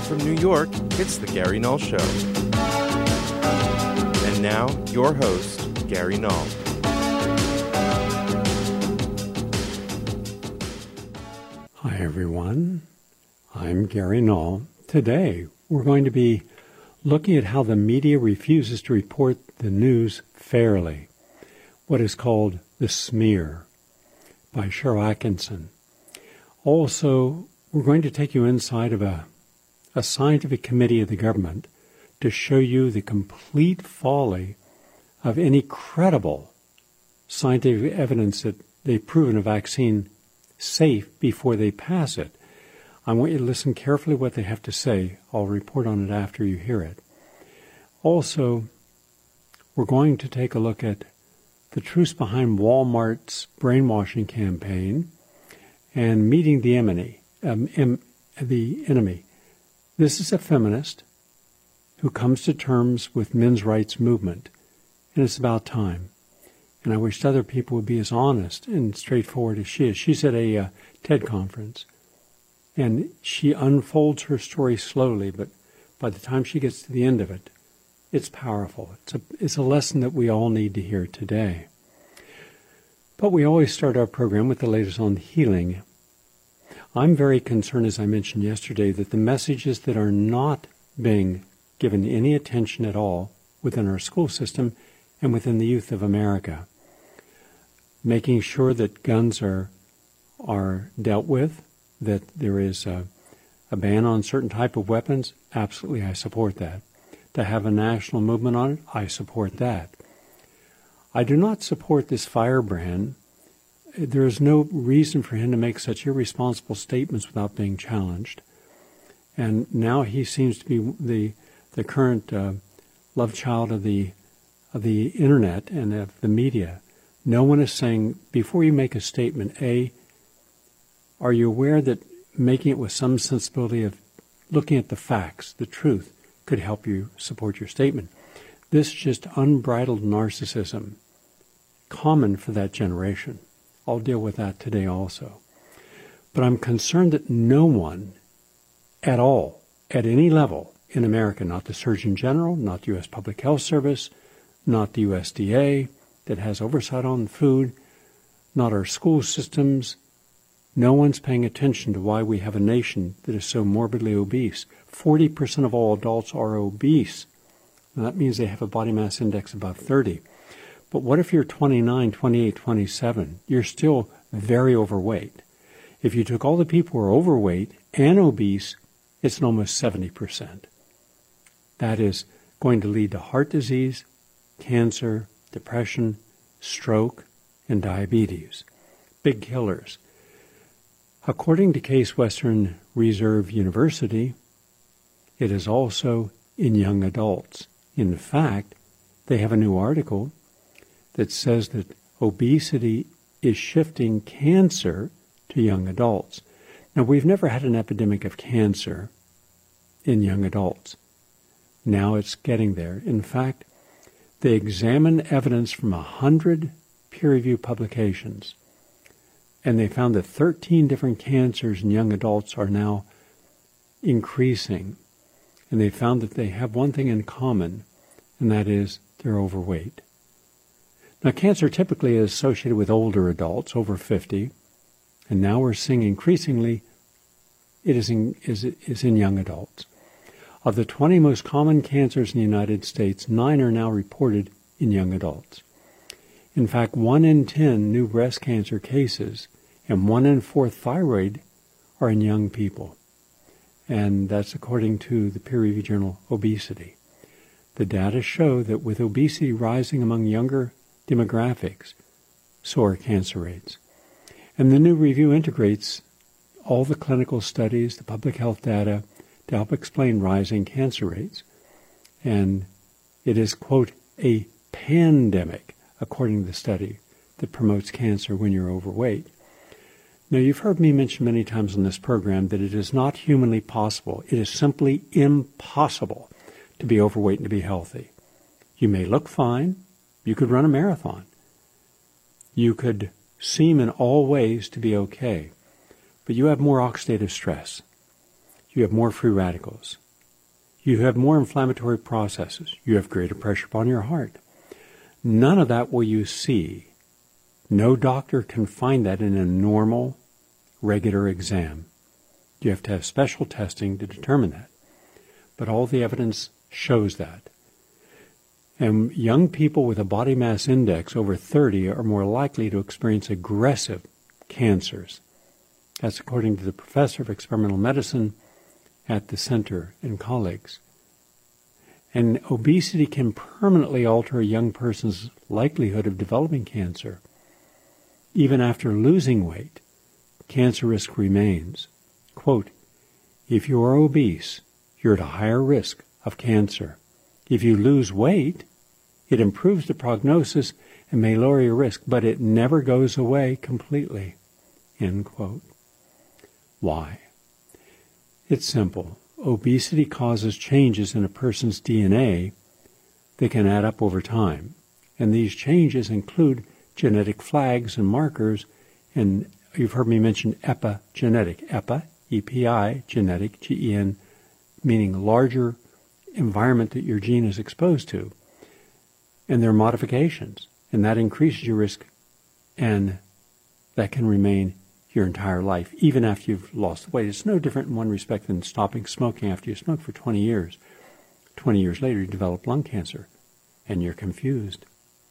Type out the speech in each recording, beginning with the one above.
from New York, it's The Gary Null Show. And now, your host, Gary Null. Hi, everyone. I'm Gary Null. Today, we're going to be looking at how the media refuses to report the news fairly, what is called the smear, by Sharyl Attkisson. Also, we're going to take you inside of a scientific committee of the government to show you the complete folly of any credible scientific evidence that they've proven a vaccine safe before they pass it. I want you to listen carefully what they have to say. I'll report on it after you hear it. Also, we're going to take a look at the truths behind Walmart's brainwashing campaign and meeting the enemy. This is a feminist who comes to terms with men's rights movement, and it's about time. And I wish other people would be as honest and straightforward as she is. She's at a TED conference, and she unfolds her story slowly, but by the time she gets to the end of it, it's powerful. It's a lesson that we all need to hear today. But we always start our program with the latest on healing. I'm very concerned, as I mentioned yesterday, that the messages that are not being given any attention at all within our school system and within the youth of America, making sure that guns are dealt with, that there is a ban on certain type of weapons, absolutely I support that. To have a national movement on it, I support that. I do not support this firebrand. There is no reason for him to make such irresponsible statements without being challenged. And now he seems to be the current love child of the internet and of the media. No one is saying, before you make a statement, A, are you aware that making it with some sensibility of looking at the facts, the truth, could help you support your statement? This just unbridled narcissism, common for that generation. I'll deal with that today also. But I'm concerned that no one at all, at any level in America, not the Surgeon General, not the U.S. Public Health Service, not the USDA that has oversight on food, not our school systems, no one's paying attention to why we have a nation that is so morbidly obese. 40% of all adults are obese. And that means they have a body mass index above 30. But what if you're 29, 28, 27? You're still very overweight. If you took all the people who are overweight and obese, it's almost 70%. That is going to lead to heart disease, cancer, depression, stroke, and diabetes. Big killers. According to Case Western Reserve University, it is also in young adults. In fact, they have a new article that says that obesity is shifting cancer to young adults. Now, we've never had an epidemic of cancer in young adults. Now it's getting there. In fact, they examined evidence from 100 peer-reviewed publications, and they found that 13 different cancers in young adults are now increasing. And they found that they have one thing in common, and that is they're overweight. Now, cancer typically is associated with older adults, over 50, and now we're seeing increasingly it is in young adults. Of the 20 most common cancers in the United States, 9 are now reported in young adults. In fact, 1 in 10 new breast cancer cases and 1 in 4 thyroid are in young people. And that's according to the peer-reviewed journal Obesity. The data show that with obesity rising among younger demographics, so are cancer rates. And the new review integrates all the clinical studies, the public health data, to help explain rising cancer rates. And it is, quote, a pandemic, according to the study, that promotes cancer when you're overweight. Now, you've heard me mention many times on this program that it is not humanly possible. It is simply impossible to be overweight and to be healthy. You may look fine. You could run a marathon. You could seem in all ways to be okay. But you have more oxidative stress. You have more free radicals. You have more inflammatory processes. You have greater pressure upon your heart. None of that will you see. No doctor can find that in a normal, regular exam. You have to have special testing to determine that. But all the evidence shows that. And young people with a body mass index over 30 are more likely to experience aggressive cancers. That's according to the professor of experimental medicine at the center and colleagues. And obesity can permanently alter a young person's likelihood of developing cancer. Even after losing weight, cancer risk remains. Quote, if you are obese, you're at a higher risk of cancer. If you lose weight, it improves the prognosis and may lower your risk, but it never goes away completely. End quote. Why? It's simple. Obesity causes changes in a person's DNA that can add up over time. And these changes include genetic flags and markers, and you've heard me mention epigenetic. Epi, E-P-I, genetic, G-E-N, meaning larger environment that your gene is exposed to. And there are modifications, and that increases your risk, and that can remain your entire life, even after you've lost weight. It's no different in one respect than stopping smoking after you smoke for 20 years. 20 years later, you develop lung cancer, and you're confused.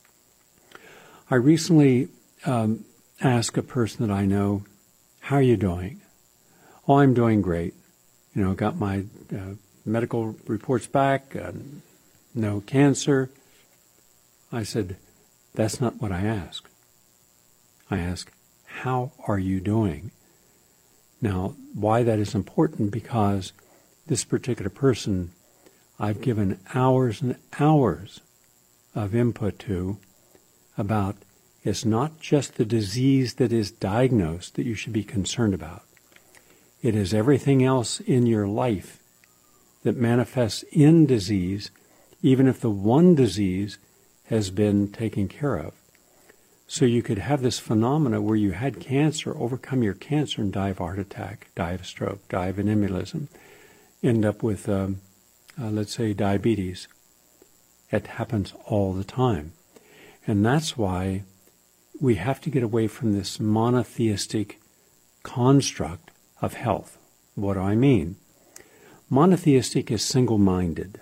I recently asked a person that I know, how are you doing? Oh, I'm doing great. Got my medical reports back, no cancer. I said, that's not what I asked. I asked, how are you doing? Now, why that is important, because this particular person I've given hours and hours of input to about it's not just the disease that is diagnosed that you should be concerned about. It is everything else in your life that manifests in disease, even if the one disease has been taken care of. So you could have this phenomena where you had cancer, overcome your cancer, and die of a heart attack, die of a stroke, die of an embolism, end up with, let's say, diabetes. It happens all the time. And that's why we have to get away from this monotheistic construct of health. What do I mean? Monotheistic is single-minded,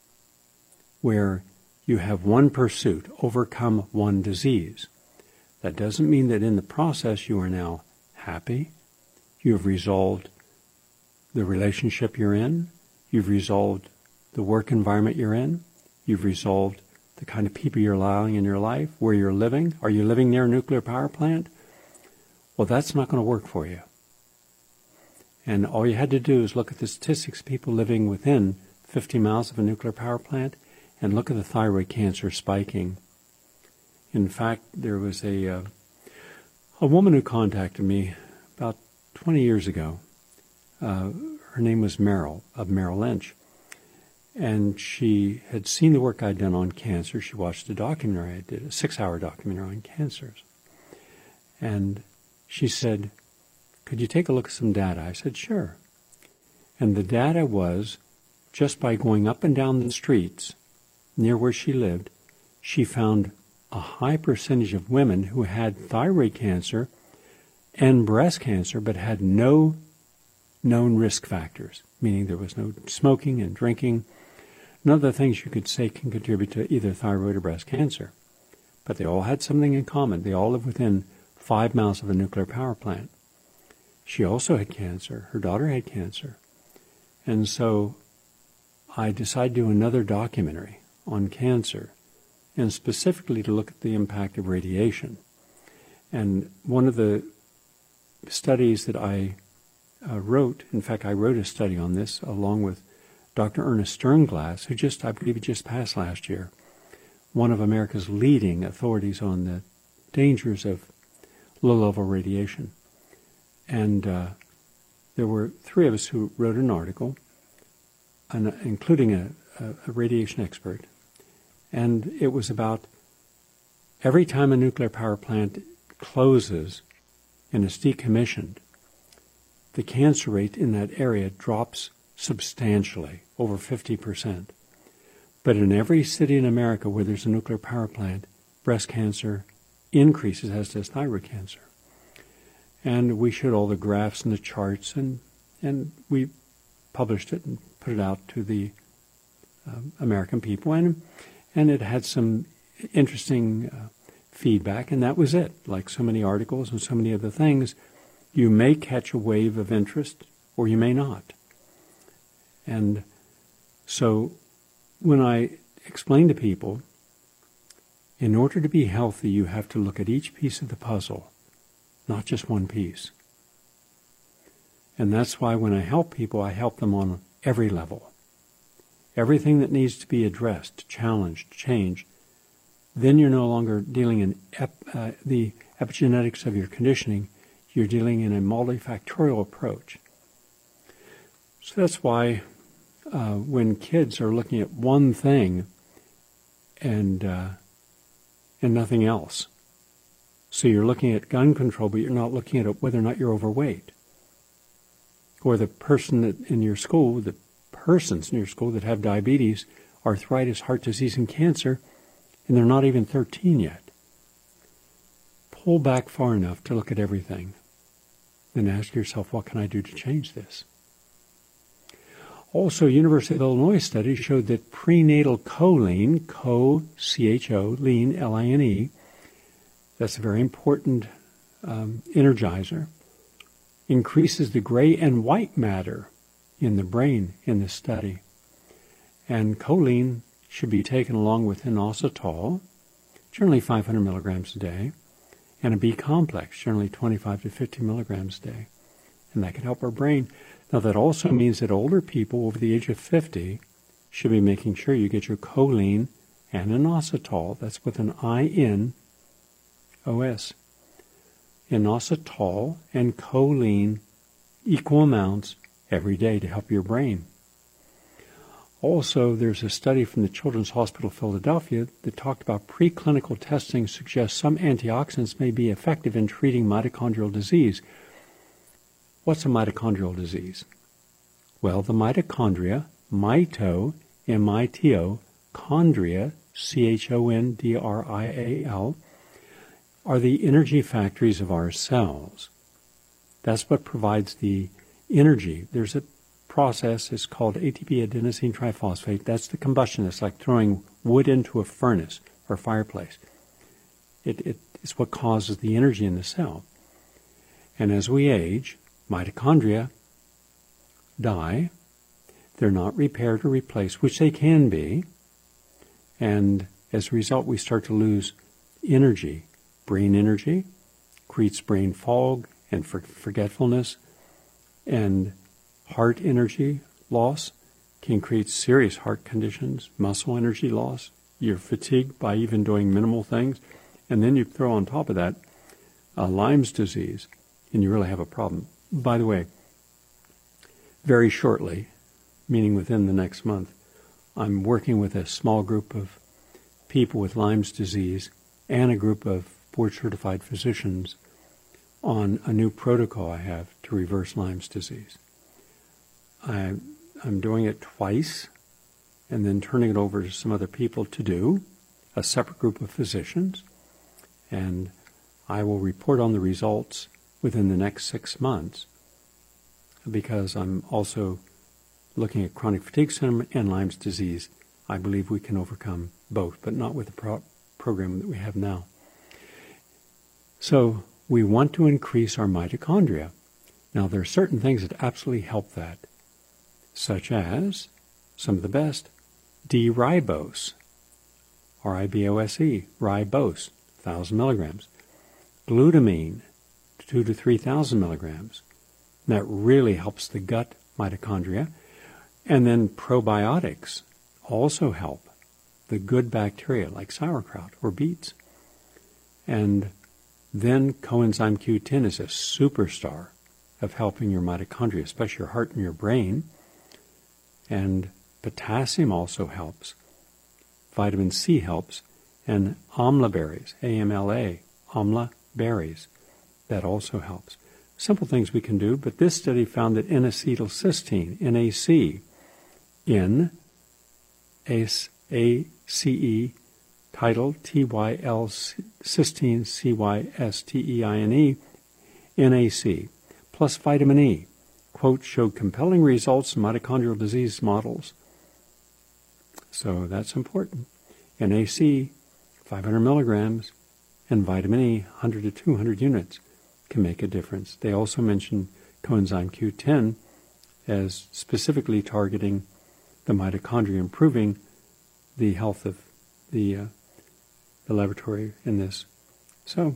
where you have one pursuit, overcome one disease. That doesn't mean that in the process you are now happy. You have resolved the relationship you're in. You've resolved the work environment you're in. You've resolved the kind of people you're allowing in your life, where you're living. Are you living near a nuclear power plant? Well, that's not going to work for you. And all you had to do is look at the statistics of people living within 50 miles of a nuclear power plant and look at the thyroid cancer spiking. In fact, there was a woman who contacted me about 20 years ago. Her name was Merrill, of Merrill Lynch. And she had seen the work I'd done on cancer. She watched a documentary I did, a 6-hour documentary on cancers. And she said, could you take a look at some data? I said, sure. And the data was, just by going up and down the streets near where she lived, she found a high percentage of women who had thyroid cancer and breast cancer, but had no known risk factors, meaning there was no smoking and drinking, none of the things you could say can contribute to either thyroid or breast cancer. But they all had something in common. They all lived within 5 miles of a nuclear power plant. She also had cancer. Her daughter had cancer. And so I decided to do another documentary on cancer, and specifically to look at the impact of radiation. And one of the studies that I wrote, in fact, I wrote a study on this along with Dr. Ernest Sternglass, who I believe just passed last year, one of America's leading authorities on the dangers of low-level radiation. And there were 3 of us who wrote an article, including a radiation expert. And it was about every time a nuclear power plant closes and is decommissioned, the cancer rate in that area drops substantially, over 50%. But in every city in America where there's a nuclear power plant, breast cancer increases, as does thyroid cancer. And we showed all the graphs and the charts, and we published it and put it out to the American people, and it had some interesting feedback, and that was it. Like so many articles and so many other things, you may catch a wave of interest or you may not. And so when I explain to people, in order to be healthy, you have to look at each piece of the puzzle, not just one piece. And that's why when I help people, I help them on every level. Everything that needs to be addressed, challenged, changed, then you're no longer dealing in the epigenetics of your conditioning. You're dealing in a multifactorial approach. So that's why when kids are looking at one thing and nothing else, so you're looking at gun control, but you're not looking at whether or not you're overweight, or the person in your school, the persons in your school that have diabetes, arthritis, heart disease, and cancer, and they're not even 13 yet. Pull back far enough to look at everything. Then ask yourself, what can I do to change this? Also, University of Illinois studies showed that prenatal choline, C-H-O, lean, L-I-N-E, that's a very important energizer, increases the gray and white matter in the brain in this study. And choline should be taken along with inositol, generally 500 milligrams a day, and a B complex, generally 25 to 50 milligrams a day. And that can help our brain. Now, that also means that older people over the age of 50 should be making sure you get your choline and inositol. That's with an I-N-O-S. Inositol and choline, equal amounts every day to help your brain. Also, there's a study from the Children's Hospital of Philadelphia that talked about preclinical testing suggests some antioxidants may be effective in treating mitochondrial disease. What's a mitochondrial disease? Well, the mitochondria, mito, M-I-T-O, chondria, C-H-O-N-D-R-I-A-L, are the energy factories of our cells. That's what provides the energy. There's a process, it's called ATP adenosine triphosphate. That's the combustion. It's like throwing wood into a furnace or fireplace. It's what causes the energy in the cell. And as we age, mitochondria die. They're not repaired or replaced, which they can be. And as a result, we start to lose energy. Brain energy creates brain fog and forgetfulness, and heart energy loss can create serious heart conditions, muscle energy loss. You're fatigued by even doing minimal things. And then you throw on top of that Lyme's disease, and you really have a problem. By the way, very shortly, meaning within the next month, I'm working with a small group of people with Lyme's disease and a group of board-certified physicians on a new protocol I have to reverse Lyme's disease. I'm doing it twice and then turning it over to some other people to do, a separate group of physicians, and I will report on the results within the next 6 months because I'm also looking at chronic fatigue syndrome and Lyme's disease. I believe we can overcome both, but not with the program that we have now. So we want to increase our mitochondria. Now, there are certain things that absolutely help that, such as some of the best, D-ribose, R-I-B-O-S-E, ribose, 1,000 milligrams, glutamine, 2,000 to 3,000 milligrams. That really helps the gut mitochondria. And then probiotics also help the good bacteria like sauerkraut or beets. And then coenzyme Q10 is a superstar of helping your mitochondria, especially your heart and your brain. And potassium also helps. Vitamin C helps. And amla berries, A-M-L-A, amla berries, that also helps. simple things we can do, but this study found that N-acetylcysteine, NAC, N-A-C-E, titled T-Y-L, cysteine, C-Y-S-T-E-I-N-E, NAC, plus vitamin E, quote, showed compelling results in mitochondrial disease models. So that's important. NAC, 500 milligrams, and vitamin E, 100 to 200 units, can make a difference. They also mentioned coenzyme Q10 as specifically targeting the mitochondria, improving the health of the laboratory in this. So,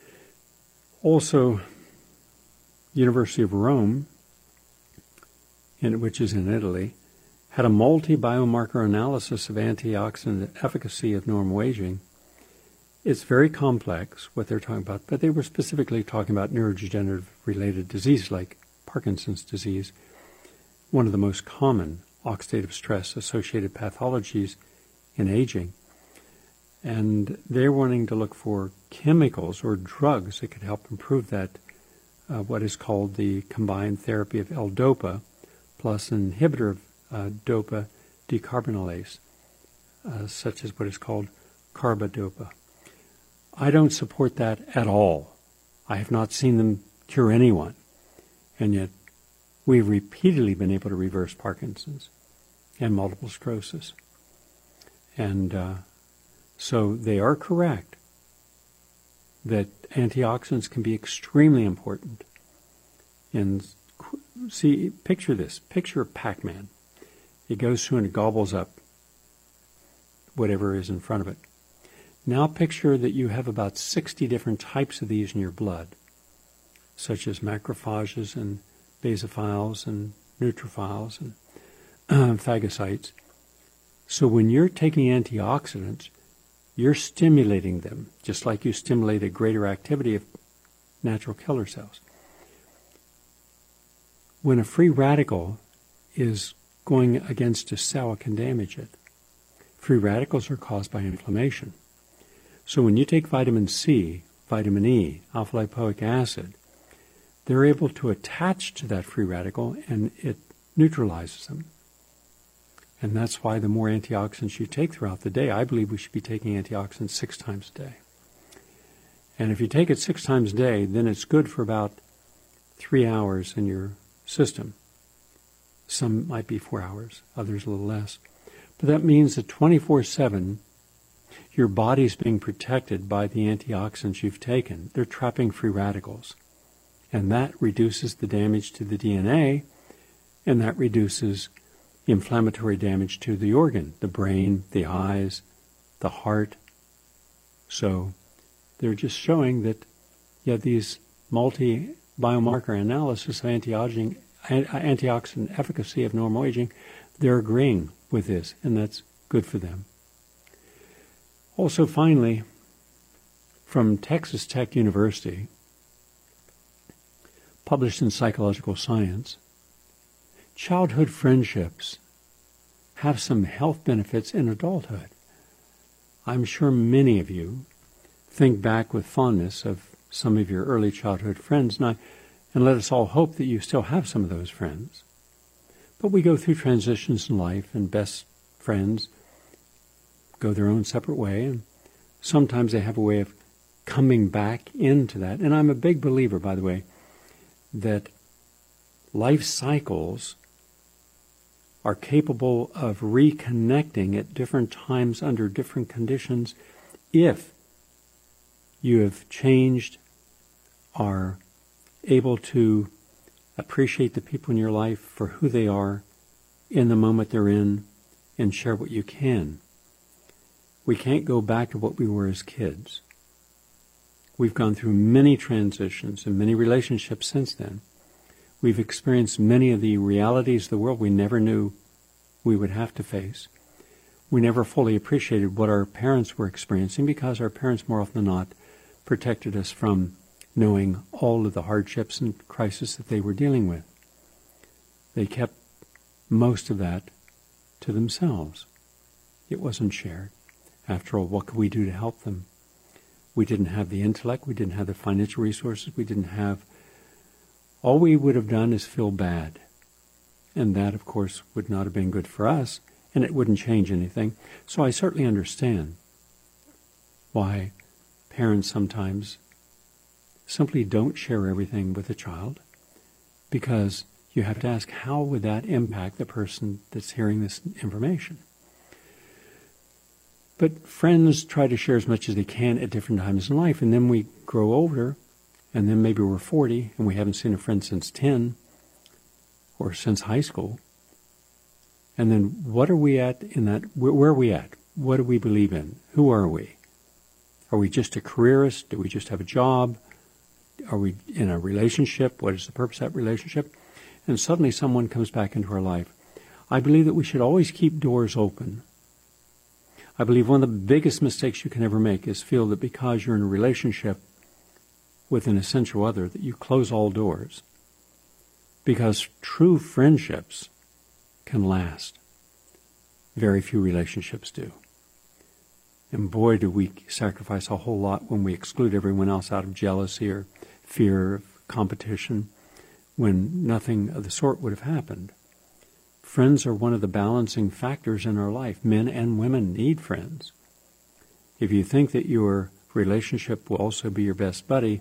also, University of Rome, which is in Italy, had a multi-biomarker analysis of antioxidant efficacy of normal aging. It's very complex, what they're talking about, but they were specifically talking about neurodegenerative-related disease like Parkinson's disease, one of the most common oxidative stress-associated pathologies in aging. And they're wanting to look for chemicals or drugs that could help improve that, what is called the combined therapy of L-DOPA plus an inhibitor of DOPA decarbonylase, such as what is called carbidopa. I don't support that at all. I have not seen them cure anyone, and yet we've repeatedly been able to reverse Parkinson's and multiple sclerosis. And so they are correct that antioxidants can be extremely important. And see, picture this. Picture Pac-Man. It goes through and it gobbles up whatever is in front of it. Now picture that you have about 60 different types of these in your blood, such as macrophages and basophiles and neutrophils and phagocytes. So when you're taking antioxidants, you're stimulating them, just like you stimulate a greater activity of natural killer cells. When a free radical is going against a cell, it can damage it. Free radicals are caused by inflammation. So when you take vitamin C, vitamin E, alpha-lipoic acid, they're able to attach to that free radical and it neutralizes them. And that's why the more antioxidants you take throughout the day, I believe we should be taking antioxidants 6 times a day. And if you take it 6 times a day, then it's good for about 3 hours in your system. Some might be 4 hours, others a little less. But that means that 24/7, your body's being protected by the antioxidants you've taken. They're trapping free radicals. And that reduces the damage to the DNA, and that reduces inflammatory damage to the organ, the brain, the eyes, the heart. So they're just showing that, these multi-biomarker analysis of antioxidant efficacy of normal aging, they're agreeing with this, and that's good for them. Also, finally, from Texas Tech University, published in Psychological Science, childhood friendships have some health benefits in adulthood. I'm sure many of you think back with fondness of some of your early childhood friends, and let us all hope that you still have some of those friends. But we go through transitions in life, and best friends go their own separate way, and sometimes they have a way of coming back into that. And I'm a big believer, by the way, that life cycles are capable of reconnecting at different times under different conditions if you have changed, are able to appreciate the people in your life for who they are in the moment they're in and share what you can. We can't go back to what we were as kids. We've gone through many transitions and many relationships since then. We've experienced many of the realities of the world we never knew we would have to face. We never fully appreciated what our parents were experiencing because our parents, more often than not, protected us from knowing all of the hardships and crises that they were dealing with. They kept most of that to themselves. It wasn't shared. After all, what could we do to help them? We didn't have the intellect, we didn't have the financial resources, we didn't have all we would have done is feel bad. And that, of course, would not have been good for us, and it wouldn't change anything. So I certainly understand why parents sometimes simply don't share everything with a child, because you have to ask, how would that impact the person that's hearing this information? But friends try to share as much as they can at different times in life, and then we grow older, and then maybe we're 40, and we haven't seen a friend since 10, or since high school. And then what are we at in that? Where are we at? What do we believe in? Who are we? Are we just a careerist? Do we just have a job? Are we in a relationship? What is the purpose of that relationship? And suddenly someone comes back into our life. I believe that we should always keep doors open. I believe one of the biggest mistakes you can ever make is feel that because you're in a relationship with an essential other that you close all doors. Because true friendships can last. Very few relationships do. And boy, do we sacrifice a whole lot when we exclude everyone else out of jealousy or fear of competition, when nothing of the sort would have happened. Friends are one of the balancing factors in our life. Men and women need friends. If you think that your relationship will also be your best buddy,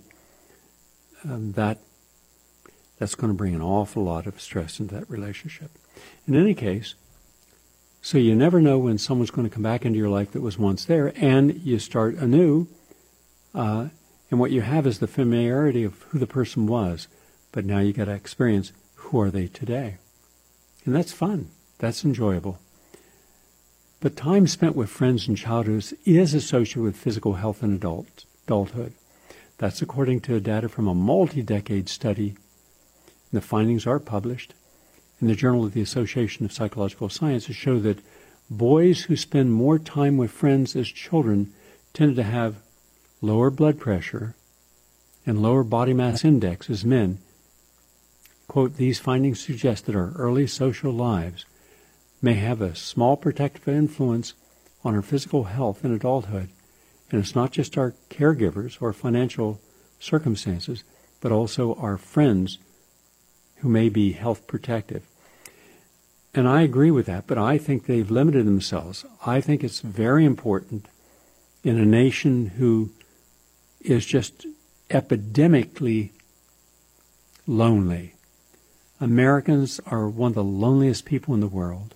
that's going to bring an awful lot of stress into that relationship. In any case, so you never know when someone's going to come back into your life that was once there, and you start anew, and what you have is the familiarity of who the person was, but now you got to experience who are they today. And that's fun. That's enjoyable. But time spent with friends in childhood is associated with physical health in adulthood. That's according to data from a multi-decade study. The findings are published in the Journal of the Association of Psychological Sciences show that boys who spend more time with friends as children tended to have lower blood pressure and lower body mass index as men. Quote, these findings suggest that our early social lives may have a small protective influence on our physical health in adulthood. And it's not just our caregivers or financial circumstances, but also our friends who may be health protective. And I agree with that, but I think they've limited themselves. I think it's very important in a nation who is just epidemically lonely. Americans are one of the loneliest people in the world.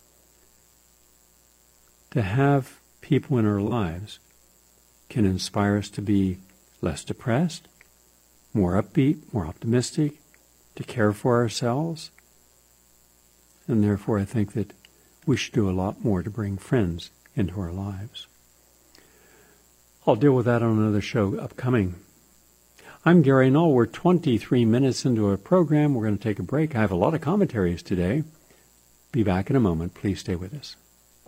To have people in our lives can inspire us to be less depressed, more upbeat, more optimistic, to care for ourselves. And therefore I think that we should do a lot more to bring friends into our lives. I'll deal with that on another show upcoming. I'm Gary Null. We're 23 minutes into a program. We're going to take a break. I have a lot of commentaries today. Be back in a moment. Please stay with us.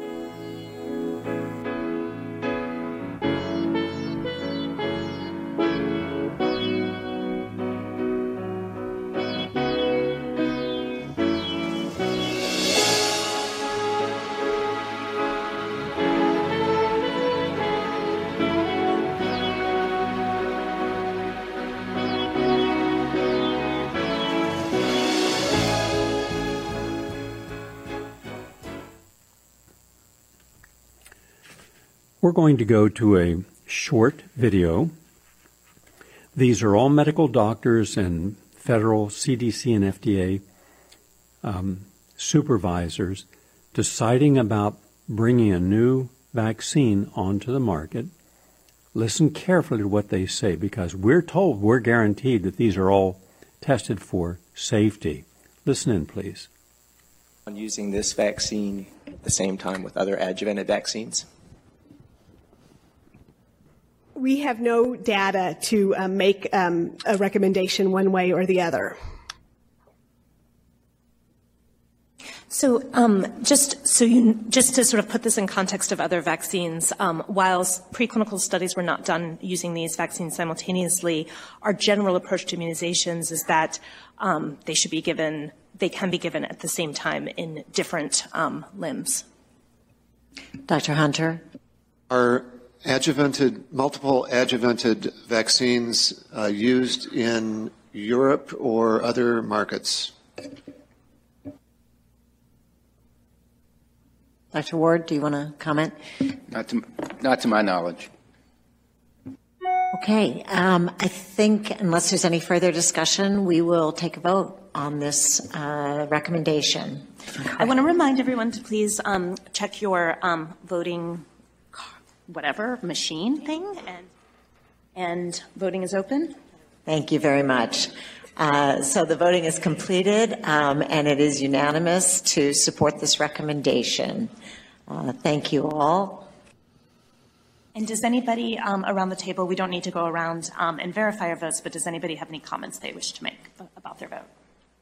We're going to go to a short video. These are all medical doctors and federal CDC and FDA supervisors deciding about bringing a new vaccine onto the market. Listen carefully to what they say, because we're told, we're guaranteed that these are all tested for safety. Listen in, please. On using this vaccine at the same time with other adjuvanted vaccines? We have no data to make a recommendation one way or the other. So just to sort of put this in context of other vaccines, while preclinical studies were not done using these vaccines simultaneously, our general approach to immunizations is that they can be given at the same time in different limbs. Dr. Hunter? Are multiple adjuvanted vaccines used in Europe or other markets? Dr. Ward, do you want to comment? Not to my knowledge. Okay. I think unless there's any further discussion, we will take a vote on this recommendation. I want to remind everyone to please check your voting whatever machine thing, and voting is open. Thank you very much. So the voting is completed, and it is unanimous to support this recommendation. Thank you all. And does anybody around the table, we don't need to go around and verify our votes, but does anybody have any comments they wish to make about their vote?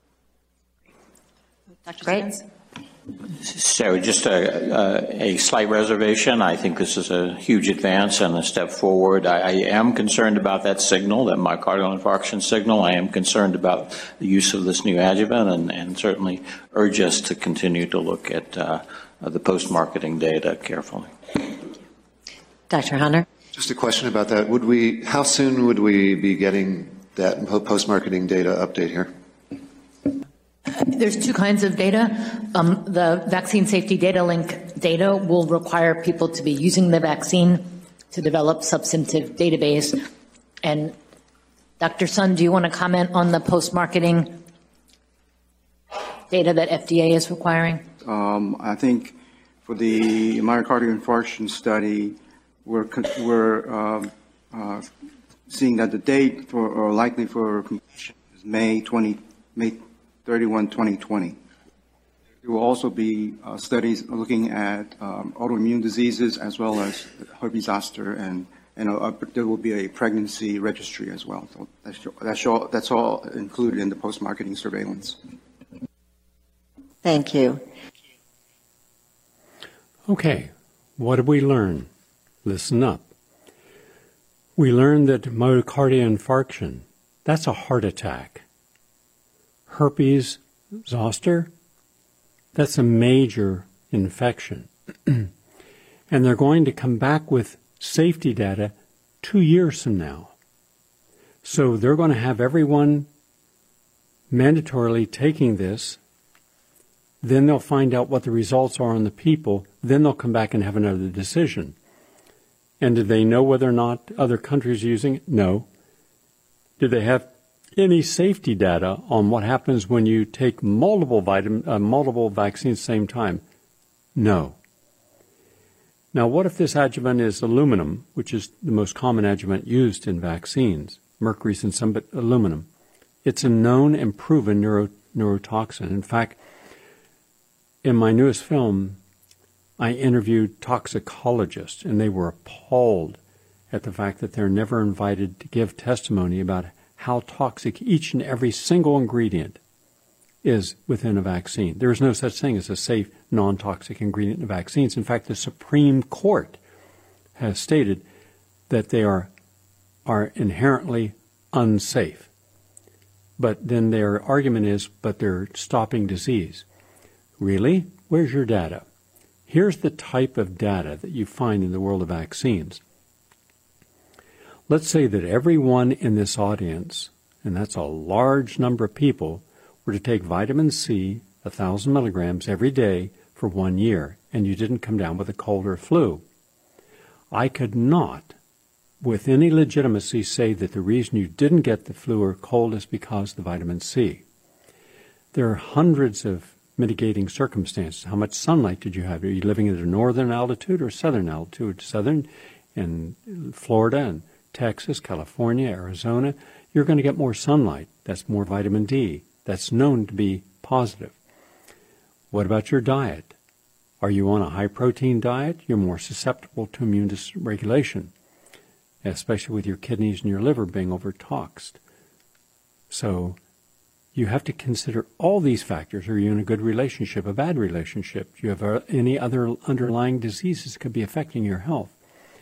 Dr. Great. Simmons? So just a slight reservation. I think this is a huge advance and a step forward. I am concerned about that signal, that myocardial infarction signal. I am concerned about the use of this new adjuvant and certainly urge us to continue to look at the post-marketing data carefully. Dr. Hunter? Just a question about that. How soon would we be getting that post-marketing data update here? There's two kinds of data. The vaccine safety data link data will require people to be using the vaccine to develop substantive database. And Dr. Sun, do you want to comment on the post-marketing data that FDA is requiring? I think for the myocardial infarction study, we're seeing that the date or likely for completion is May 31, 2020. There will also be studies looking at autoimmune diseases as well as herpes zoster, and there will be a pregnancy registry as well. So that's all included in the post-marketing surveillance. Thank you. Okay, what did we learn? Listen up. We learned that myocardial infarction, that's a heart attack. Herpes zoster, that's a major infection. And they're going to come back with safety data 2 years from now. So they're going to have everyone mandatorily taking this. Then they'll find out what the results are on the people. Then they'll come back and have another decision. And did they know whether or not other countries are using it? No. Did they have any safety data on what happens when you take multiple vaccines at the same time? No. Now, what if this adjuvant is aluminum, which is the most common adjuvant used in vaccines? Mercury's in some, but aluminum. It's a known and proven neurotoxin. In fact, in my newest film, I interviewed toxicologists, and they were appalled at the fact that they're never invited to give testimony about how toxic each and every single ingredient is within a vaccine. There is no such thing as a safe, non-toxic ingredient in vaccines. In fact, the Supreme Court has stated that they are inherently unsafe. But then their argument is, but they're stopping disease. Really? Where's your data? Here's the type of data that you find in the world of vaccines. Let's say that everyone in this audience, and that's a large number of people, were to take vitamin C, 1,000 milligrams every day for 1 year, and you didn't come down with a cold or flu. I could not, with any legitimacy, say that the reason you didn't get the flu or cold is because of the vitamin C. There are hundreds of mitigating circumstances. How much sunlight did you have? Are you living at a northern altitude or southern altitude? Southern in Florida and Texas, California, Arizona, you're going to get more sunlight. That's more vitamin D. That's known to be positive. What about your diet? Are you on a high-protein diet? You're more susceptible to immune dysregulation, especially with your kidneys and your liver being overtaxed. So you have to consider all these factors. Are you in a good relationship, a bad relationship? Do you have any other underlying diseases that could be affecting your health?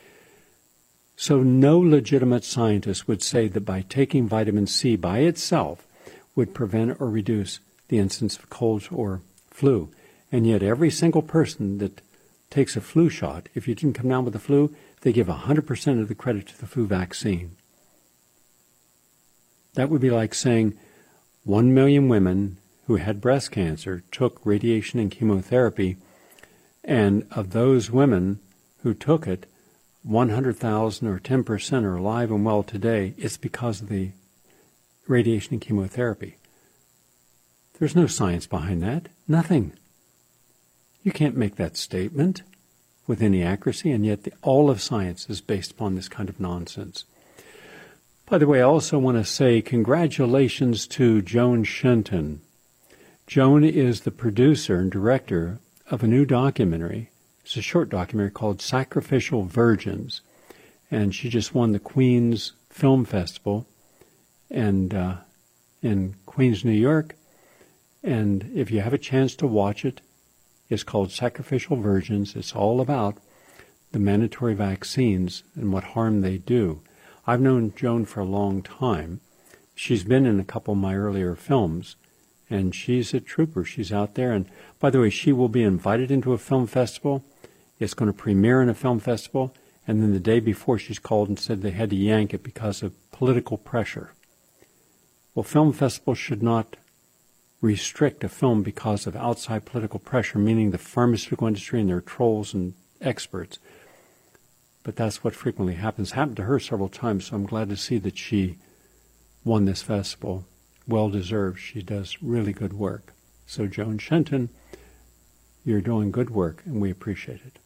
So no legitimate scientist would say that by taking vitamin C by itself would prevent or reduce the incidence of colds or flu. And yet every single person that takes a flu shot, if you didn't come down with the flu, they give 100% of the credit to the flu vaccine. That would be like saying 1 million women who had breast cancer took radiation and chemotherapy, and of those women who took it, 100,000 or 10% are alive and well today. It's because of the radiation and chemotherapy. There's no science behind that. Nothing. You can't make that statement with any accuracy, and yet all of science is based upon this kind of nonsense. By the way, I also want to say congratulations to Joan Shenton. Joan is the producer and director of a new documentary. It's a short documentary called Sacrificial Virgins, and she just won the Queens Film Festival and in Queens, New York. And if you have a chance to watch it, it's called Sacrificial Virgins. It's all about the mandatory vaccines and what harm they do. I've known Joan for a long time. She's been in a couple of my earlier films, and she's a trooper. She's out there. And by the way, she will be invited into a film festival. It's going to premiere in a film festival. And then the day before, she's called and said they had to yank it because of political pressure. Well, film festivals should not restrict a film because of outside political pressure, meaning the pharmaceutical industry and their trolls and experts. But that's what frequently happens. Happened to her several times, so I'm glad to see that she won this festival. Well deserved. She does really good work. So Joan Shenton, you're doing good work, and we appreciate it.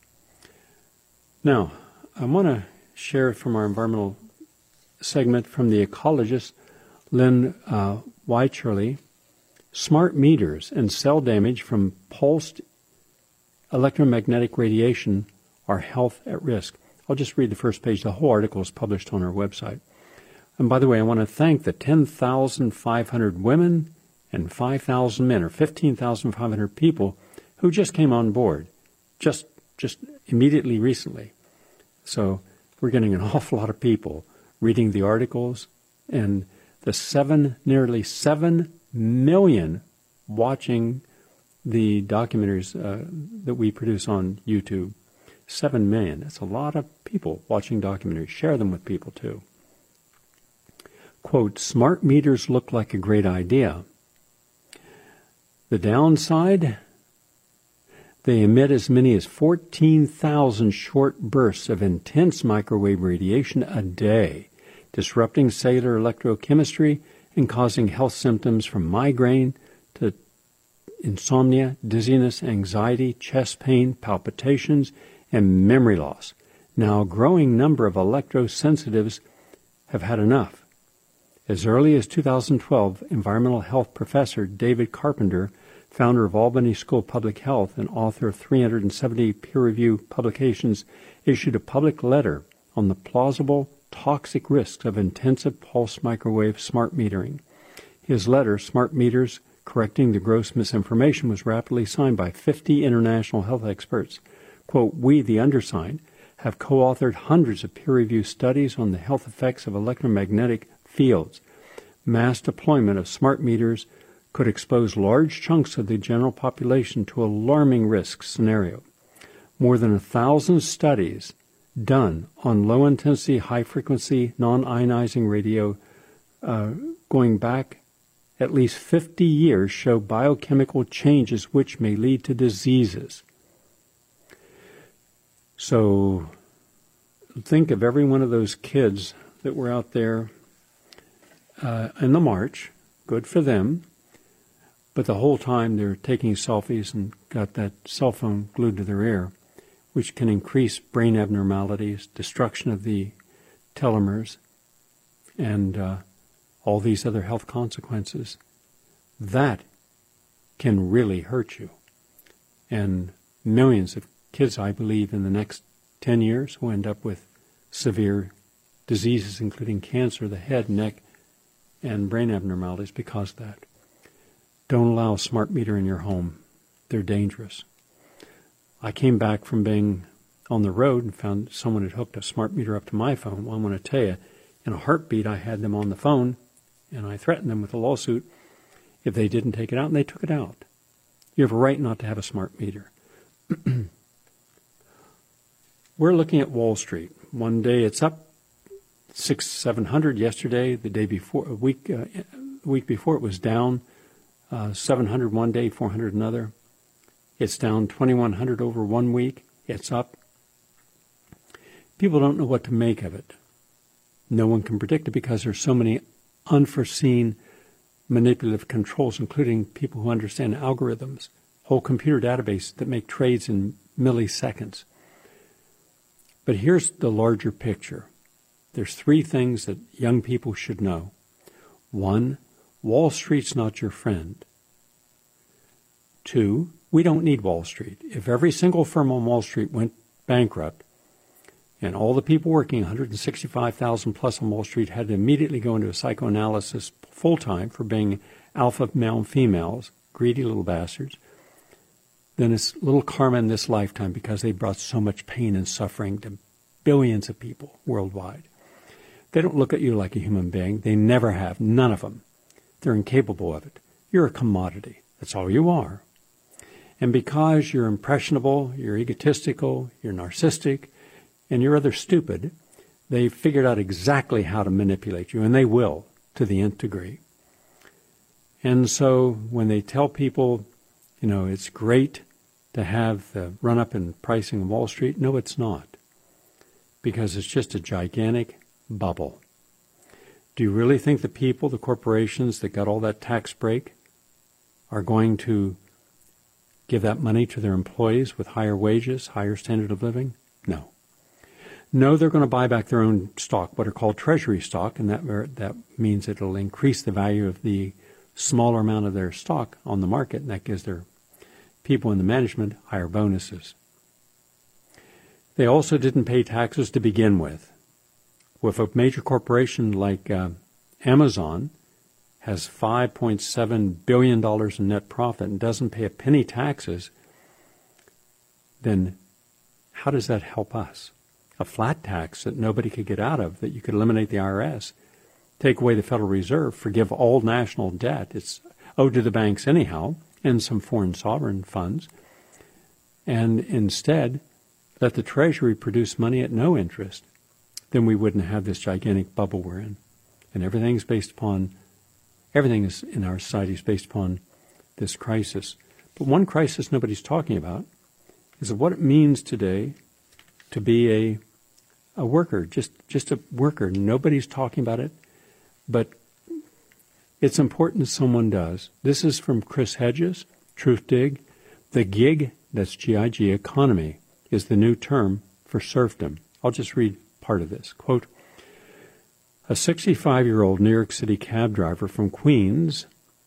Now, I want to share from our environmental segment from the ecologist Lynn Wycherley, smart meters and cell damage from pulsed electromagnetic radiation are health at risk. I'll just read the first page. The whole article is published on our website. And by the way, I want to thank the 10,500 women and 5,000 men, or 15,500 people who just came on board, just immediately recently. So we're getting an awful lot of people reading the articles, and the nearly 7 million watching the documentaries that we produce on YouTube. 7 million. That's a lot of people watching documentaries. Share them with people too. Quote, smart meters look like a great idea. The downside, they emit as many as 14,000 short bursts of intense microwave radiation a day, disrupting cellular electrochemistry and causing health symptoms from migraine to insomnia, dizziness, anxiety, chest pain, palpitations, and memory loss. Now, a growing number of electrosensitives have had enough. As early as 2012, environmental health professor David Carpenter, founder of Albany School of Public Health and author of 370 peer-reviewed publications, issued a public letter on the plausible toxic risks of intensive pulse microwave smart metering. His letter, Smart Meters Correcting the Gross Misinformation, was rapidly signed by 50 international health experts. Quote, we, the undersigned, have co-authored hundreds of peer-reviewed studies on the health effects of electromagnetic fields. Mass deployment of smart meters could expose large chunks of the general population to alarming risk scenario. More than 1,000 studies done on low-intensity, high-frequency, non-ionizing radio going back at least 50 years show biochemical changes which may lead to diseases. So think of every one of those kids that were out there in the march. Good for them. But the whole time they're taking selfies and got that cell phone glued to their ear, which can increase brain abnormalities, destruction of the telomeres, and all these other health consequences. That can really hurt you. And millions of kids, I believe, in the next 10 years will end up with severe diseases, including cancer, the head, neck, and brain abnormalities because of that. Don't allow a smart meter in your home. They're dangerous. I came back from being on the road and found someone had hooked a smart meter up to my phone. Well, I'm going to tell you, in a heartbeat, I had them on the phone, and I threatened them with a lawsuit if they didn't take it out, and they took it out. You have a right not to have a smart meter. We're looking at Wall Street. One day it's up, 700 yesterday. The day before, a week before, it was down 700 one day, 400 another. It's down 2,100 over 1 week. It's up. People don't know what to make of it. No one can predict it because there's so many unforeseen manipulative controls, including people who understand algorithms, whole computer databases that make trades in milliseconds. But here's the larger picture. There's 3 things that young people should know. 1, Wall Street's not your friend. 2, we don't need Wall Street. If every single firm on Wall Street went bankrupt and all the people working, 165,000 plus on Wall Street, had to immediately go into a psychoanalysis full-time for being alpha male and females, greedy little bastards, then it's little karma in this lifetime because they brought so much pain and suffering to billions of people worldwide. They don't look at you like a human being. They never have. None of them. They're incapable of it. You're a commodity. That's all you are. And because you're impressionable, you're egotistical, you're narcissistic, and you're rather stupid, they've figured out exactly how to manipulate you, and they will, to the nth degree. And so when they tell people, you know, it's great to have the run-up in pricing on Wall Street, no, it's not, because it's just a gigantic bubble. Do you really think the people, the corporations that got all that tax break, are going to give that money to their employees with higher wages, higher standard of living? No. No, they're going to buy back their own stock, what are called treasury stock, and that means it'll increase the value of the smaller amount of their stock on the market, and that gives their people in the management higher bonuses. They also didn't pay taxes to begin with. If a major corporation like Amazon has $5.7 billion in net profit and doesn't pay a penny taxes, then how does that help us? A flat tax that nobody could get out of, that you could eliminate the IRS, take away the Federal Reserve, forgive all national debt. It's owed to the banks anyhow, and some foreign sovereign funds, and instead let the Treasury produce money at no interest, then we wouldn't have this gigantic bubble we're in. And everything is in our society is based upon this crisis. But one crisis nobody's talking about is of what it means today to be a worker, just a worker. Nobody's talking about it, but it's important someone does. This is from Chris Hedges, Truthdig. The gig, that's G-I-G, economy, is the new term for serfdom. I'll just read part of this. Quote, a 65-year-old New York City cab driver from Queens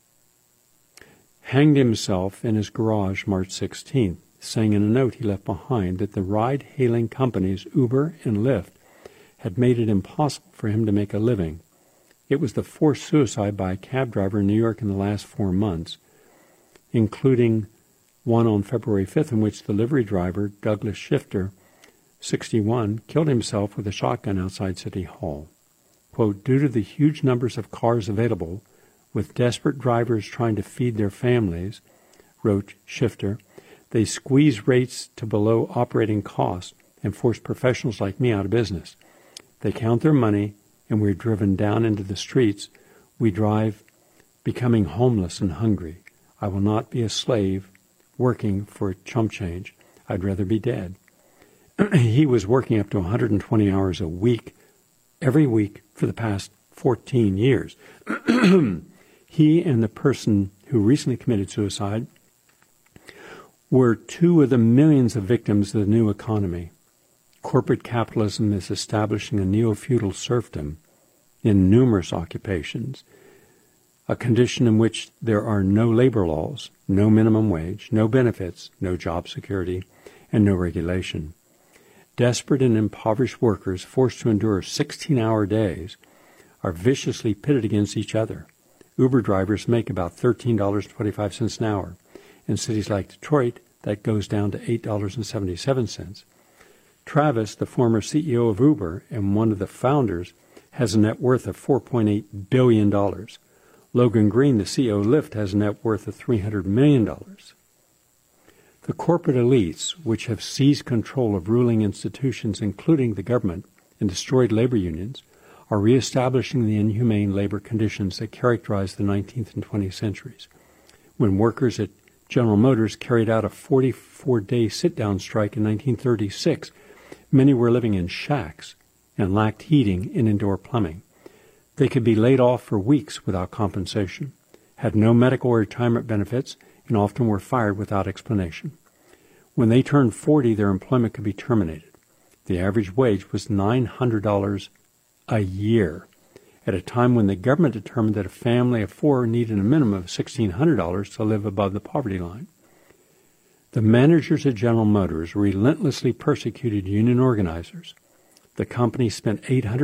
hanged himself in his garage March 16th, saying in a note he left behind that the ride-hailing companies Uber and Lyft had made it impossible for him to make a living. It was the forced suicide by a cab driver in New York in the last 4 months, including one on February 5th in which the delivery driver, Douglas Shifter, 61, killed himself with a shotgun outside City Hall. Quote, due to the huge numbers of cars available, with desperate drivers trying to feed their families, wrote Shifter, they squeeze rates to below operating costs and force professionals like me out of business. They count their money, and we're driven down into the streets. We drive, becoming homeless and hungry. I will not be a slave working for chump change. I'd rather be dead. He was working up to 120 hours a week, every week for the past 14 years. He and the person who recently committed suicide were 2 of the millions of victims of the new economy. Corporate capitalism is establishing a neo-feudal serfdom in numerous occupations, a condition in which there are no labor laws, no minimum wage, no benefits, no job security, and no regulation. Desperate and impoverished workers forced to endure 16-hour days are viciously pitted against each other. Uber drivers make about $13.25 an hour. In cities like Detroit, that goes down to $8.77. Travis, the former CEO of Uber and one of the founders, has a net worth of $4.8 billion. Logan Green, the CEO of Lyft, has a net worth of $300 million. The corporate elites, which have seized control of ruling institutions, including the government, and destroyed labor unions, are reestablishing the inhumane labor conditions that characterized the 19th and 20th centuries, when workers at General Motors carried out a 44-day sit-down strike in 1936. Many were living in shacks and lacked heating and indoor plumbing. They could be laid off for weeks without compensation, had no medical or retirement benefits, and often were fired without explanation. When they turned 40, their employment could be terminated. The average wage was $900 a year, at a time when the government determined that a family of four needed a minimum of $1,600 to live above the poverty line. The managers at General Motors relentlessly persecuted union organizers. The company spent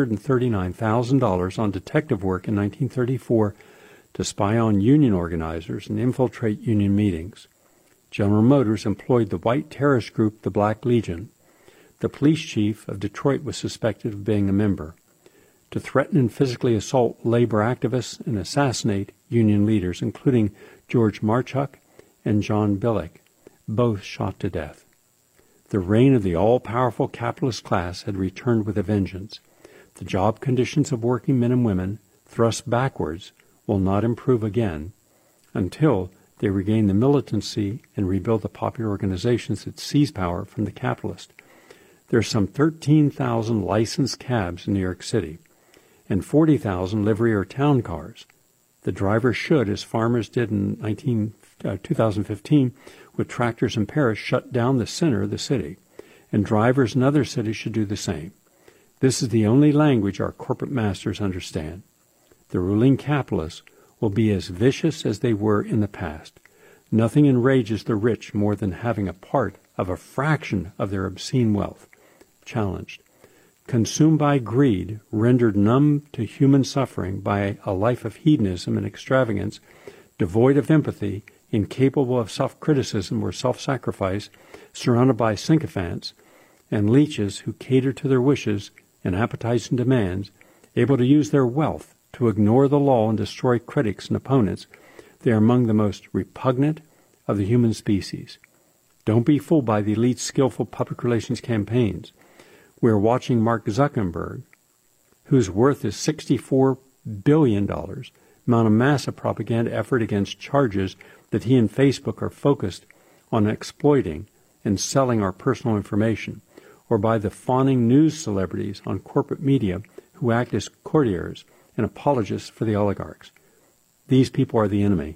$839,000 on detective work in 1934 to spy on union organizers and infiltrate union meetings. General Motors employed the white terrorist group, the Black Legion. The police chief of Detroit was suspected of being a member, to threaten and physically assault labor activists and assassinate union leaders, including George Marchuk and John Billick, both shot to death. The reign of the all-powerful capitalist class had returned with a vengeance. The job conditions of working men and women, thrust backwards, will not improve again until they regain the militancy and rebuild the popular organizations that seize power from the capitalist. There are some 13,000 licensed cabs in New York City and 40,000 livery or town cars. The drivers should, as farmers did in 2015 with tractors in Paris, shut down the center of the city, and drivers in other cities should do the same. This is the only language our corporate masters understand. The ruling capitalists will be as vicious as they were in the past. Nothing enrages the rich more than having a part of a fraction of their obscene wealth challenged. Consumed by greed, rendered numb to human suffering by a life of hedonism and extravagance, devoid of empathy, incapable of self-criticism or self-sacrifice, surrounded by sycophants and leeches who cater to their wishes and appetites and demands, able to use their wealth to ignore the law and destroy critics and opponents, they are among the most repugnant of the human species. Don't be fooled by the elite's skillful public relations campaigns. We are watching Mark Zuckerberg, whose worth is $64 billion, mount a massive propaganda effort against charges that he and Facebook are focused on exploiting and selling our personal information, or by the fawning news celebrities on corporate media who act as courtiers and apologists for the oligarchs. These people are the enemy.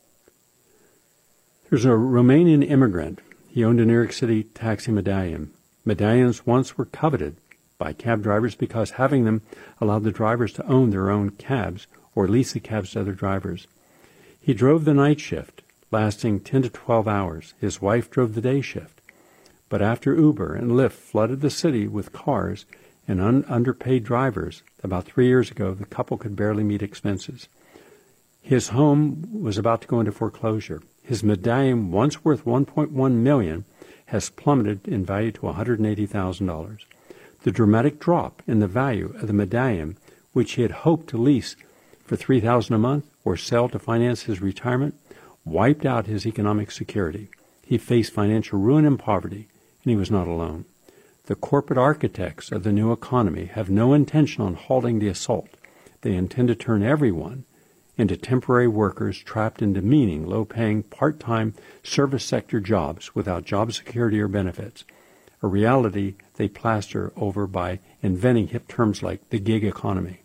There's a Romanian immigrant. He owned a New York City taxi medallion. Medallions once were coveted by cab drivers because having them allowed the drivers to own their own cabs or lease the cabs to other drivers. He drove the night shift, lasting 10 to 12 hours. His wife drove the day shift. But after Uber and Lyft flooded the city with cars and underpaid drivers, about 3 years ago, the couple could barely meet expenses. His home was about to go into foreclosure. His medallion, once worth $1.1 million, has plummeted in value to $180,000. The dramatic drop in the value of the medallion, which he had hoped to lease for $3,000 a month or sell to finance his retirement, wiped out his economic security. He faced financial ruin and poverty, and he was not alone. The corporate architects of the new economy have no intention on halting the assault. They intend to turn everyone into temporary workers trapped in demeaning, low-paying, part-time service sector jobs without job security or benefits, a reality they plaster over by inventing hip terms like the gig economy.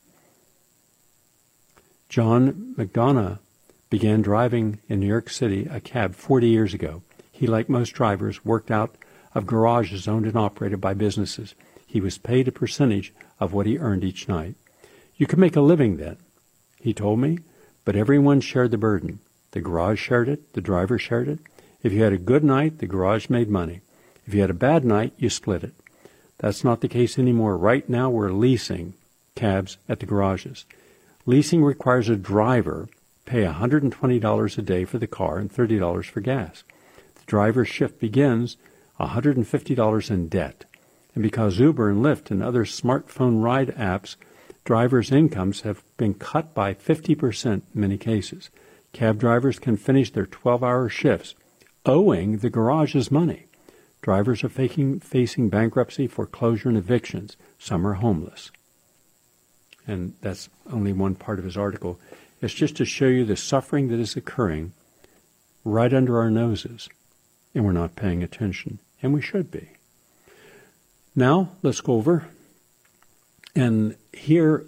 John McDonough began driving in New York City a cab 40 years ago. He, like most drivers, worked out of garages owned and operated by businesses. He was paid a percentage of what he earned each night. You could make a living then, he told me, but everyone shared the burden. The garage shared it, the driver shared it. If you had a good night, the garage made money. If you had a bad night, you split it. That's not the case anymore. Right now, we're leasing cabs at the garages. Leasing requires a driver pay $120 a day for the car and $30 for gas. The driver's shift begins $150 in debt. And because Uber and Lyft and other smartphone ride apps, drivers' incomes have been cut by 50% in many cases. Cab drivers can finish their 12-hour shifts owing the garage's money. Drivers are facing bankruptcy, foreclosure, and evictions. Some are homeless. and that's only one part of his article. It's just to show you the suffering that is occurring right under our noses, and we're not paying attention, and we should be. Now, let's go over, and here,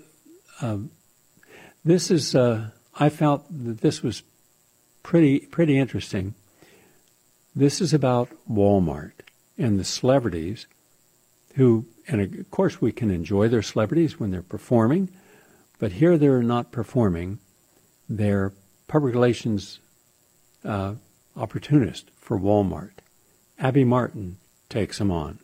this is, I felt that this was pretty interesting. This is about Walmart and the celebrities who, and of course we can enjoy their celebrities when they're performing, but here they're not performing. They're public relations opportunist for Walmart. Abby Martin takes them on.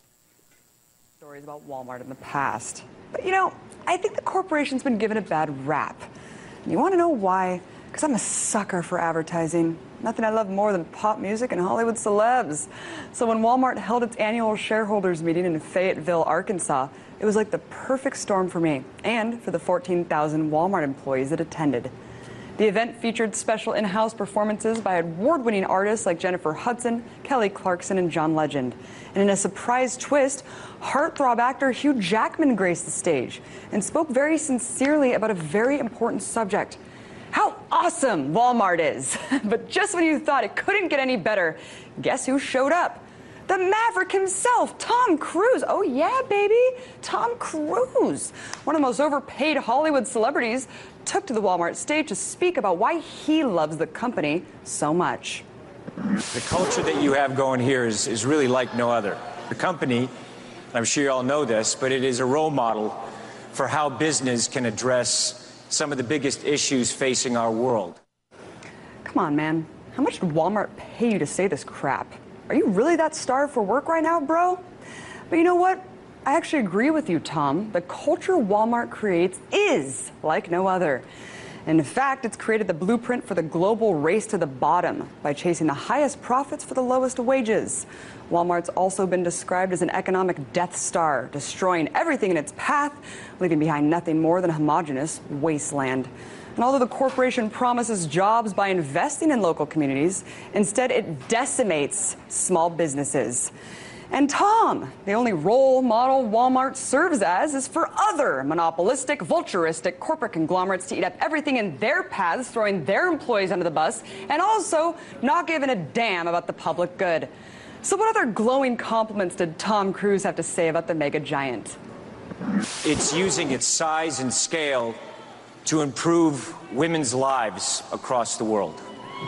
Stories about Walmart in the past. But you know, I think the corporation's been given a bad rap. And you want to know why? Because I'm a sucker for advertising. Nothing I love more than pop music and Hollywood celebs. So when Walmart held its annual shareholders meeting in Fayetteville, Arkansas, it was like the perfect storm for me and for the 14,000 Walmart employees that attended. The event featured special in-house performances by award-winning artists like Jennifer Hudson, Kelly Clarkson, and John Legend. And in a surprise twist, heartthrob actor Hugh Jackman graced the stage and spoke very sincerely about a very important subject: how awesome Walmart is. But just when you thought it couldn't get any better, guess who showed up? The Maverick himself, Tom Cruise. Oh yeah, baby, Tom Cruise. One of the most overpaid Hollywood celebrities took to the Walmart stage to speak about why he loves the company so much. The culture that you have going here is really like no other. The company, I'm sure you all know this, but it is a role model for how business can address some of the biggest issues facing our world. Come on, man. How much did Walmart pay you to say this crap? Are you really that starved for work right now, bro? But you know what? I actually agree with you, Tom. The culture Walmart creates is like no other. In fact, it's created the blueprint for the global race to the bottom by chasing the highest profits for the lowest wages. Walmart's also been described as an economic Death Star, destroying everything in its path, leaving behind nothing more than a homogeneous wasteland. And although the corporation promises jobs by investing in local communities, instead it decimates small businesses. And Tom, the only role model Walmart serves as is for other monopolistic, vulturistic corporate conglomerates to eat up everything in their paths, throwing their employees under the bus, and also not giving a damn about the public good. So what other glowing compliments did Tom Cruise have to say about the mega giant? It's using its size and scale to improve women's lives across the world.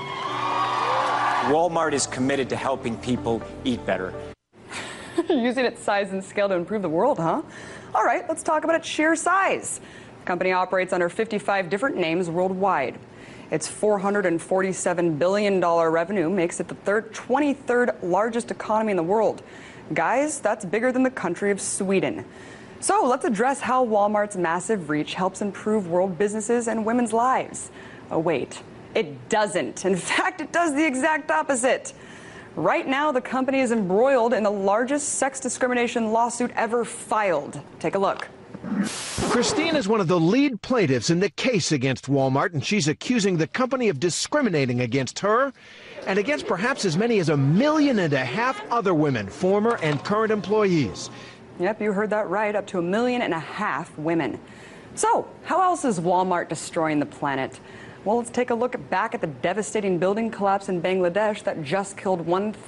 Walmart is committed to helping people eat better. Using its size and scale to improve the world, huh? All right, let's talk about its sheer size. The company operates under 55 different names worldwide. Its $447 billion revenue makes it the 23rd largest economy in the world. Guys, that's bigger than the country of Sweden. So let's address how Walmart's massive reach helps improve world businesses and women's lives. Oh, wait, it doesn't. In fact, it does the exact opposite. Right now, the company is embroiled in the largest sex discrimination lawsuit ever filed. Take a look. Christine is one of the lead plaintiffs in the case against Walmart, and she's accusing the company of discriminating against her and against perhaps as many as 1.5 million other women, former and current employees. Yep, you heard that right, up to 1.5 million women. So, how else is Walmart destroying the planet? Well, let's take a look back at the devastating building collapse in Bangladesh that just killed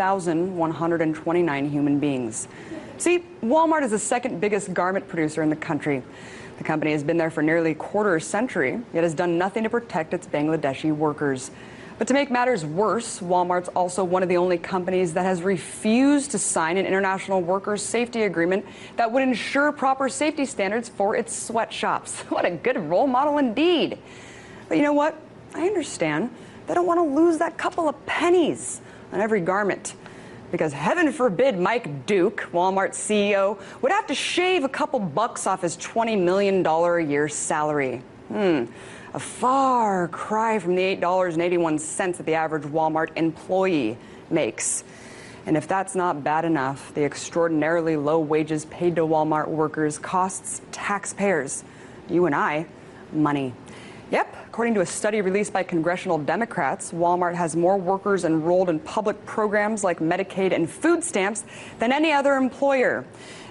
1,129 human beings. See, Walmart is the second biggest garment producer in the country. The company has been there for nearly a quarter century, yet has done nothing to protect its Bangladeshi workers. But to make matters worse, Walmart's also one of the only companies that has refused to sign an international workers' safety agreement that would ensure proper safety standards for its sweatshops. What a good role model indeed. But you know what? I understand. They don't want to lose that couple of pennies on every garment. Because heaven forbid Mike Duke, Walmart's CEO, would have to shave a couple bucks off his $20 million a year salary. A far cry from the $8.81 that the average Walmart employee makes. And if that's not bad enough, the extraordinarily low wages paid to Walmart workers costs taxpayers, you and I, money. Yep, according to a study released by congressional Democrats, Walmart has more workers enrolled in public programs like Medicaid and food stamps than any other employer.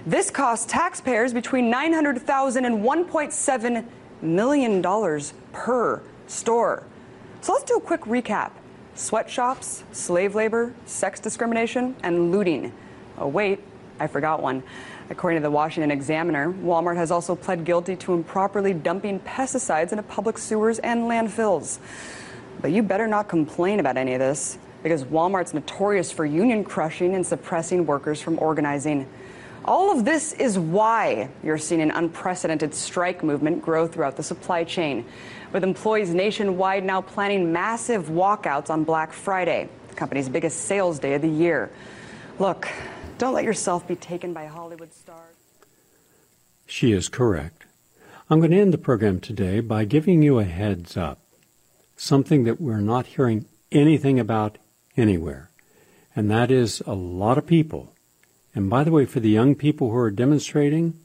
This costs taxpayers between $900,000 and $1.7 million per store. So let's do a quick recap. Sweatshops, slave labor, sex discrimination, and looting. Oh, wait, I forgot one. According to the Washington Examiner, Walmart has also pled guilty to improperly dumping pesticides into public sewers and landfills. But you better not complain about any of this, because Walmart's notorious for union crushing and suppressing workers from organizing. All of this is why you're seeing an unprecedented strike movement grow throughout the supply chain, with employees nationwide now planning massive walkouts on Black Friday, the company's biggest sales day of the year. Look, don't let yourself be taken by Hollywood stars. She is correct. I'm going to end the program today by giving you a heads up, something that we're not hearing anything about anywhere, and that is a lot of people. And by the way, for the young people who are demonstrating,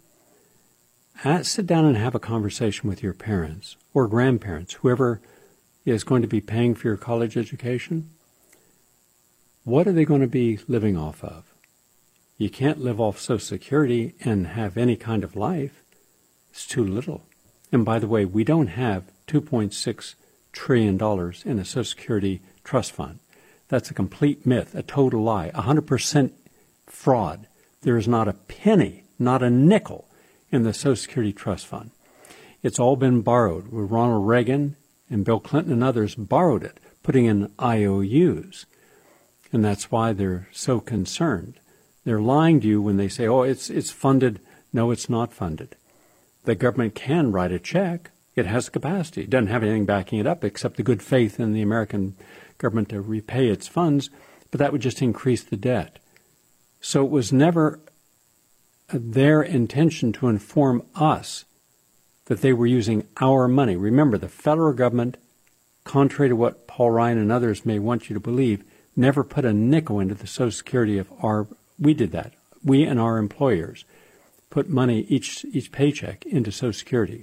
sit down and have a conversation with your parents or grandparents, whoever is going to be paying for your college education. What are they going to be living off of? You can't live off Social Security and have any kind of life. It's too little. And by the way, we don't have $2.6 trillion in a Social Security trust fund. That's a complete myth, a total lie, 100% fraud. There is not a penny, not a nickel in the Social Security trust fund. It's all been borrowed. Ronald Reagan and Bill Clinton and others borrowed it, putting in IOUs. And that's why they're so concerned. They're lying to you when they say, oh, it's funded. No, it's not funded. The government can write a check. It has the capacity. It doesn't have anything backing it up except the good faith in the American government to repay its funds, but that would just increase the debt. So it was never their intention to inform us that they were using our money. Remember, the federal government, contrary to what Paul Ryan and others may want you to believe, never put a nickel into the Social Security of our. We did that. We and our employers put money, each paycheck, into Social Security.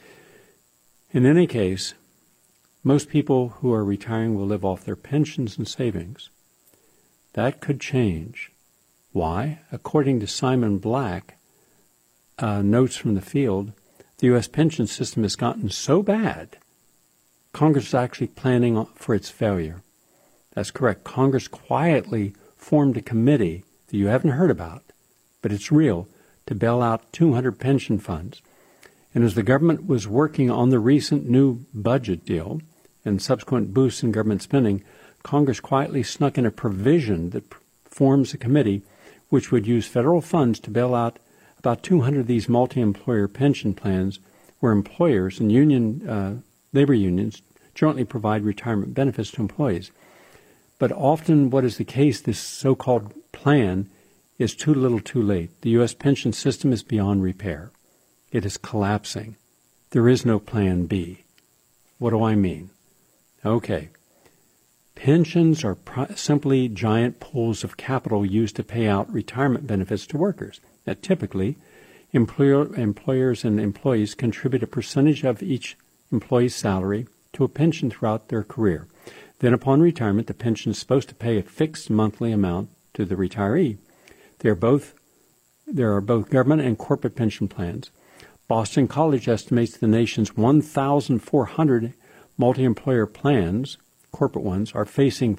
In any case, most people who are retiring will live off their pensions and savings. That could change. Why? According to Simon Black, notes from the field, the U.S. pension system has gotten so bad, Congress is actually planning for its failure. That's correct. Congress quietly formed a committee that you haven't heard about, but it's real, to bail out 200 pension funds. And as the government was working on the recent new budget deal and subsequent boosts in government spending, Congress quietly snuck in a provision that forms a committee which would use federal funds to bail out about 200 of these multi-employer pension plans where employers and labor unions jointly provide retirement benefits to employees. But often what is the case, this so-called plan is too little too late. The U.S. pension system is beyond repair. It is collapsing. There is no plan B. What do I mean? Okay. Pensions are simply giant pools of capital used to pay out retirement benefits to workers. Now, typically, employers and employees contribute a percentage of each employee's salary to a pension throughout their career. Then upon retirement, the pension is supposed to pay a fixed monthly amount to the retiree. There are both government and corporate pension plans. Boston College estimates the nation's 1,400 multi-employer plans, corporate ones, are facing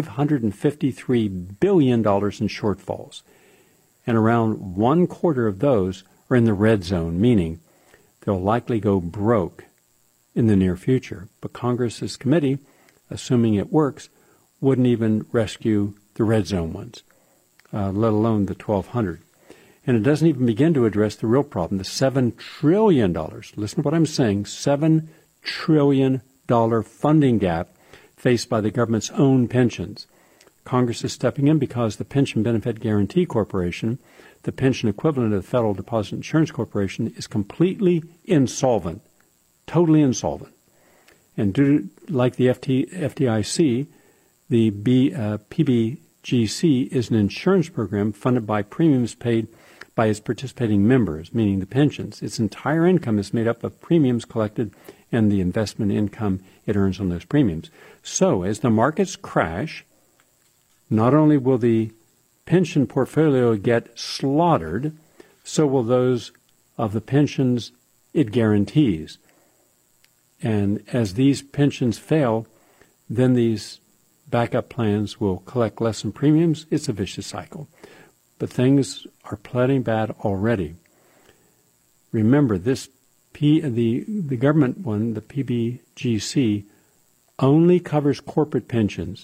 $553 billion in shortfalls. And around 1/4 of those are in the red zone, meaning they'll likely go broke in the near future. But Congress's committee, assuming it works, wouldn't even rescue the red zone ones, let alone the 1,200. And it doesn't even begin to address the real problem, the $7 trillion. Listen to what I'm saying, $7 trillion funding gap faced by the government's own pensions. Congress is stepping in because the Pension Benefit Guaranty Corporation, the pension equivalent of the Federal Deposit Insurance Corporation, is completely insolvent, totally insolvent. And like the FDIC, the PBGC is an insurance program funded by premiums paid by its participating members, meaning the pensions. Its entire income is made up of premiums collected and the investment income it earns on those premiums. So as the markets crash, not only will the pension portfolio get slaughtered, so will those of the pensions it guarantees. And as these pensions fail, then these backup plans will collect less in premiums. It's a vicious cycle. But things are plenty bad already. Remember, this the government one, the PBGC, only covers corporate pensions,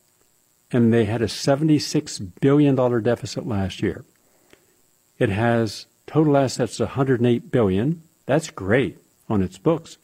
and they had a $76 billion deficit last year. It has total assets of $108 billion. That's great on its books.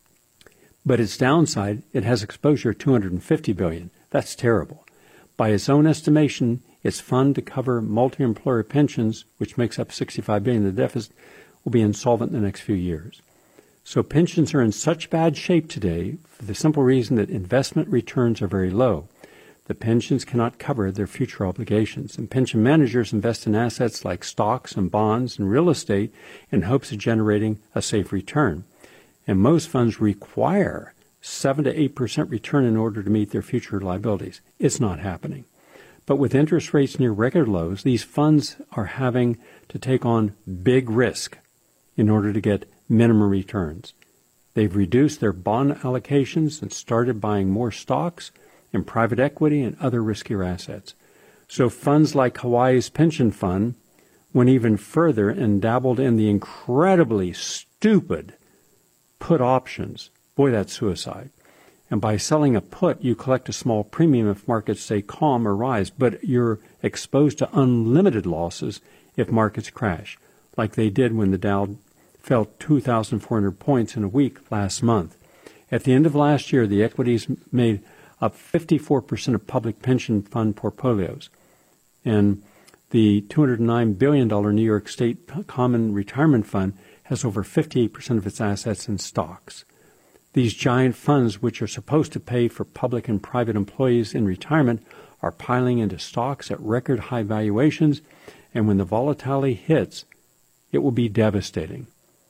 But its downside, it has exposure to $250 billion. That's terrible. By its own estimation, its fund to cover multi-employer pensions, which makes up $65 billion of the deficit, will be insolvent in the next few years. So pensions are in such bad shape today for the simple reason that investment returns are very low. The pensions cannot cover their future obligations, and pension managers invest in assets like stocks and bonds and real estate in hopes of generating a safe return. And most funds require 7 to 8% return in order to meet their future liabilities. It's not happening. But with interest rates near record lows, these funds are having to take on big risk in order to get minimum returns. They've reduced their bond allocations and started buying more stocks and private equity and other riskier assets. So funds like Hawaii's pension fund went even further and dabbled in the incredibly stupid put options. Boy, that's suicide. And by selling a put, you collect a small premium if markets stay calm or rise, but you're exposed to unlimited losses if markets crash, like they did when the Dow fell 2,400 points in a week last month. At the end of last year, the equities made up 54% of public pension fund portfolios. And the $209 billion New York State Common Retirement Fund has over 58% of its assets in stocks. These giant funds, which are supposed to pay for public and private employees in retirement, are piling into stocks at record high valuations, and when the volatility hits, it will be devastating.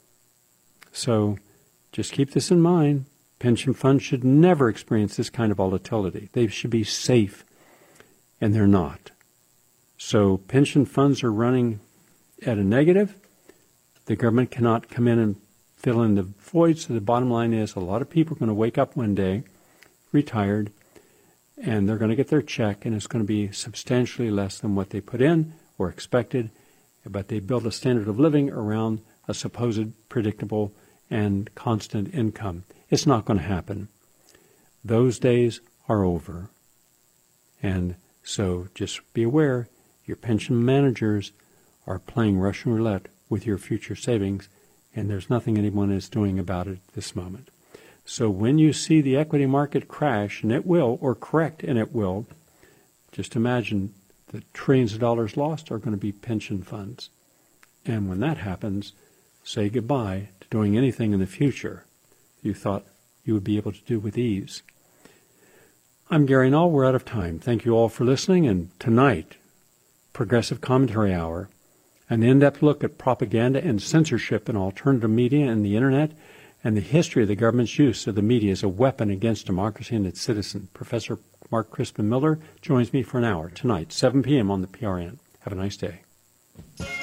So just keep this in mind. Pension funds should never experience this kind of volatility. They should be safe, and they're not. So pension funds are running at a negative. The government cannot come in and fill in the void. So the bottom line is a lot of people are going to wake up one day, retired, and they're going to get their check, and it's going to be substantially less than what they put in or expected, but they build a standard of living around a supposed predictable and constant income. It's not going to happen. Those days are over. And so just be aware, your pension managers are playing Russian roulette with your future savings, and there's nothing anyone is doing about it at this moment. So when you see the equity market crash, and it will, or correct, and it will, just imagine the trillions of dollars lost are going to be pension funds. And when that happens, say goodbye to doing anything in the future you thought you would be able to do with ease. I'm Gary Null. We're out of time. Thank you all for listening. And tonight, Progressive Commentary Hour, an in-depth look at propaganda and censorship in alternative media and the Internet, and the history of the government's use of the media as a weapon against democracy and its citizens. Professor Mark Crispin Miller joins me for an hour tonight, 7 p.m. on the PRN. Have a nice day.